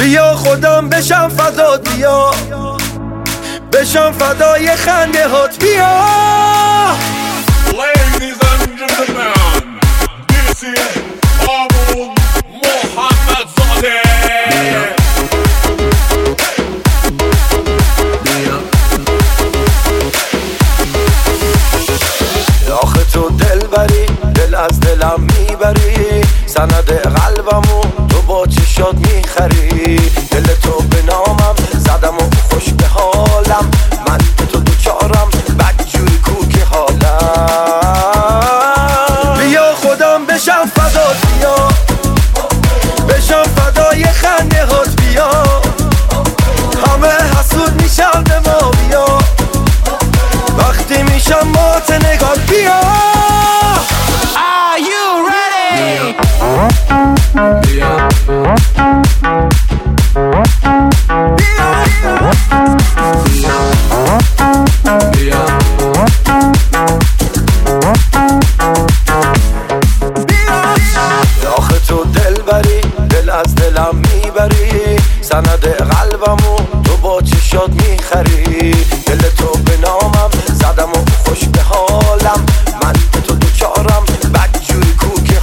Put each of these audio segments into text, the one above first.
بیا خودم بشم فدات، بیا بشم فدای خنده هات، بیا. Ladies and gentlemen, this is Abu Muhammad Zadeh. آخه تو دل بری، دل از دلم میبری، سند قلبمو تو با چشات میخری. دل تو به نامم زدم و خوش به حالم، من به تو دوچارم بدجوری کوک حالم. بیا خودم بشم فدات، بیا بشم فدای خنده هات، بیا همه حسود میشن به ما، بیا وقتی میشم مات نگاه، بیا. Are you ready? بیا آخه تو دل بری، دل از دلم میبری، سند قلبمو تو با چشات میخری. دل تو به نامم زدم و خوش به حالم، من به تو دوچارم بدجوری کوک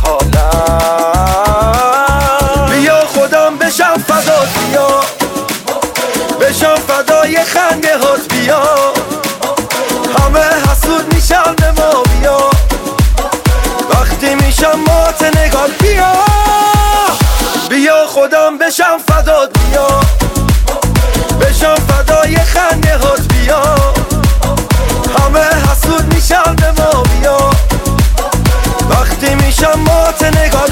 حالم. بیا خودم بشم فدات، بیا بشم فدای خنده هات، بیا همه حسود میشن به ما، بیا وقتی میشم مات نگاه، بیا. بیا خودم بشم فدات، بیا بشم فدای خنده هات، بیا همه حسود میشن به ما، بیا وقتی میشم مات نگاه،